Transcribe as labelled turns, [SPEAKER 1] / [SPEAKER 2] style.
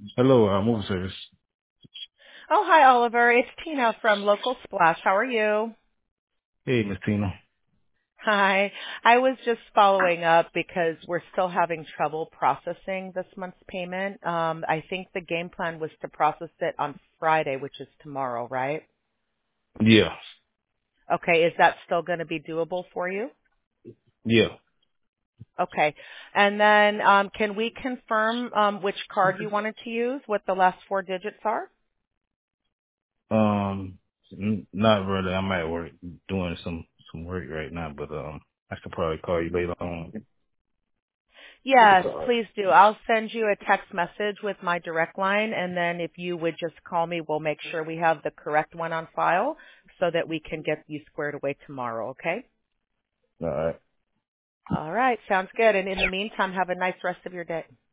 [SPEAKER 1] Hello, movie service.
[SPEAKER 2] Oh, hi, Oliver. It's Tina from Local Splash. How are you?
[SPEAKER 1] Hey, Miss Tina.
[SPEAKER 2] Hi. I was just following up because we're still having trouble processing this month's payment. I think the game plan was to process it on Friday, which is tomorrow, right?
[SPEAKER 1] Yeah,
[SPEAKER 2] Okay. Is that still going to be doable for you?
[SPEAKER 1] yeah.
[SPEAKER 2] Okay. And then can we confirm which card you wanted to use, what the last four digits are?
[SPEAKER 1] Not really. I'm at work doing some work right now, but I could probably call you later on. With the
[SPEAKER 2] Yes,
[SPEAKER 1] card.
[SPEAKER 2] please do. I'll send you a text message with my direct line, and then if you would just call me, we'll make sure we have the correct one on file so that we can get you squared away tomorrow, okay?
[SPEAKER 1] All right.
[SPEAKER 2] All right, sounds good. And in the meantime, have a nice rest of your day.